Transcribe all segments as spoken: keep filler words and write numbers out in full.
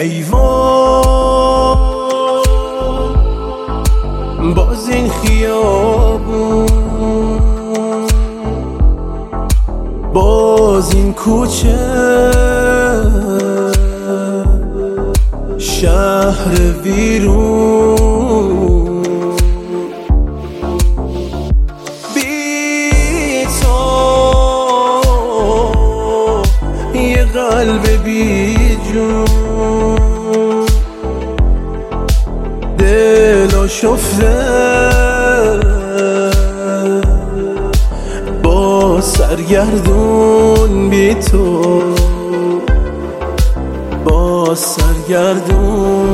ای وای باز این خیابون، باز این کوچه، شهر ویرون، بی تو یه قلب بی جون، دل آشفته با سرگردون، بی تو با سرگردون.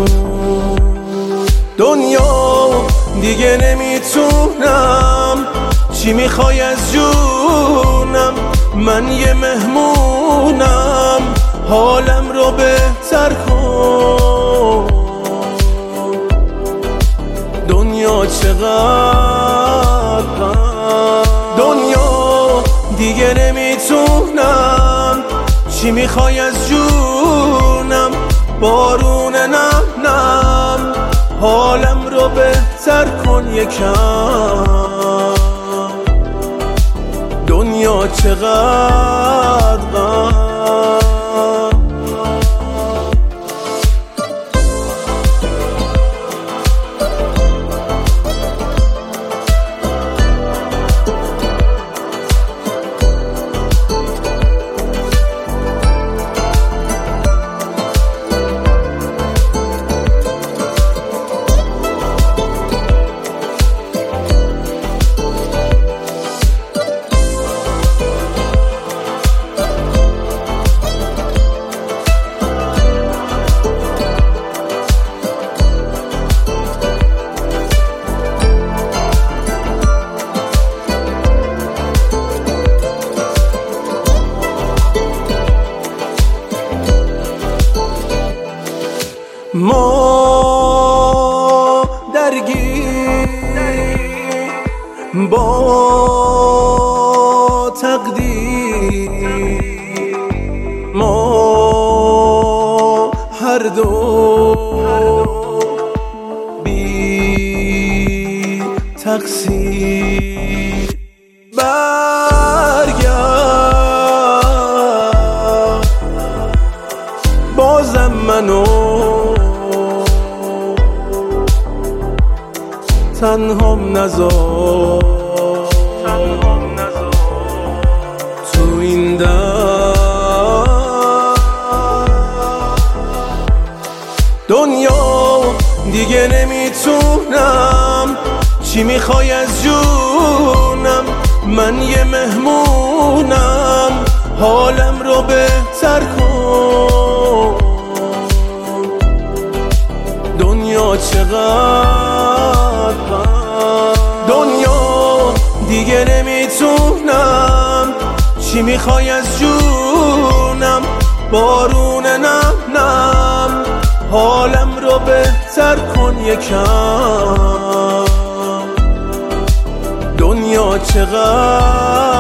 دنیا دیگه نمیتونم، چی میخوای از جونم؟ من یه مهمونم، حالم رو بهتر کن. دنیا چقدر غم، دنیا دیگه نمیتونم، چی میخوای از جونم؟ بارون نم نم، حالم رو بهتر کن یکم. دنیا چقدر غم. ما درگیر با تقدیر، ما هر دو بی تقصیر. برگرد بازم منو تنهام نذار، تو این در. دنیا دیگه نمیتونم، چی میخوای از جونم؟ من یه مهمونم، حالم رو بهتر کن. دنیا چقدر غم، دنیا دیگه نمیتونم، چی میخوای از جونم؟ بارون نم نم، حالم رو بهتر کن یکم. دنیا چقدر